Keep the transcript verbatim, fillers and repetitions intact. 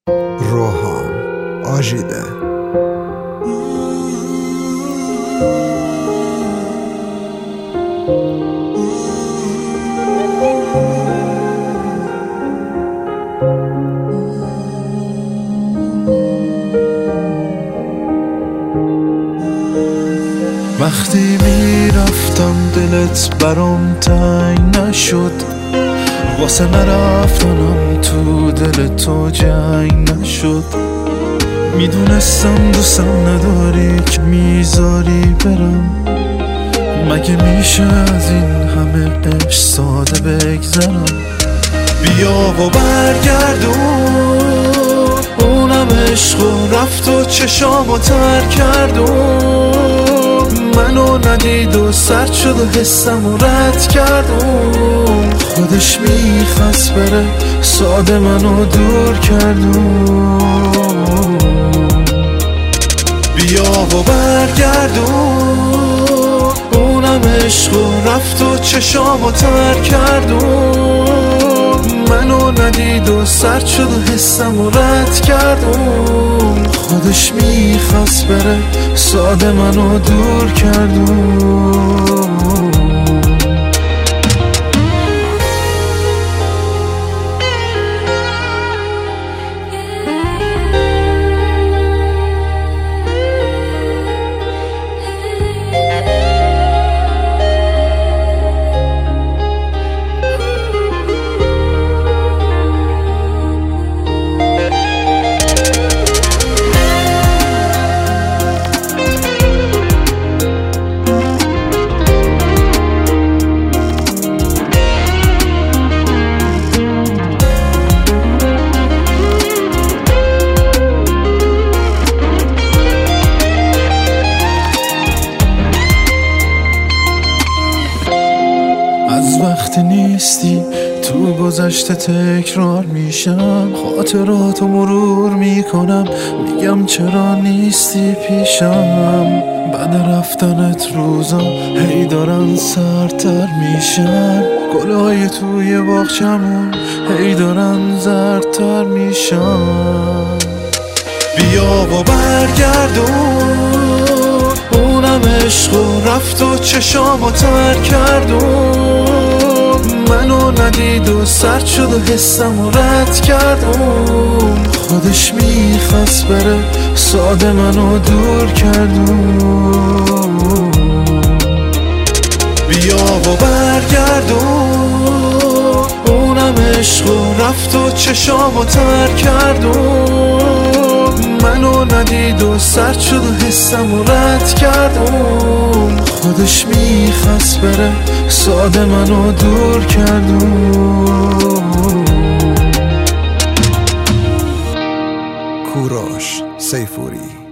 روحان آژیده. وقتی میرفتم دلت برام تنگ نشد، واسه نرفتنم تو دل تو جنگ نشد. میدونستم دوستم نداری که میذاری برم، مگه میشه از این همه عشق ساده بگذرم؟ بیا و برگردون اونم عشق و رفت و چشامو تر کردون، منو ندید و سرد شد و حسم و رد کردون. خودش میخواست بره ساده منو دور کردون. بیا و برگردون اونم عشق و رفت و چشامو تر کردون، منو ندید و سرد شد و حسم و رد کردون. خودش میخواست بره ساده منو دور کردون. وقتی نیستی تو گذشته تکرار میشم، خاطراتو مرور میکنم، میگم چرا نیستی پیشم. بعد رفتنت روزا هی دارن سردتر میشن، گلای توی باغچمون هی دارن زردتر میشن. بیا و برگردون اونم عشق و رفت و چشامو تر کردون، منو ندید و سرد شد و حسم و رد کردون. خودش میخواست بره ساده منو دور کردون. بیا و برگردون اونم عشق و رفت و چشامو تر کردون، منو ندید و سرد شد و حسم و رد کردون. خودش میخواست بره ساده منو دور کردون. کوروش سیفوری.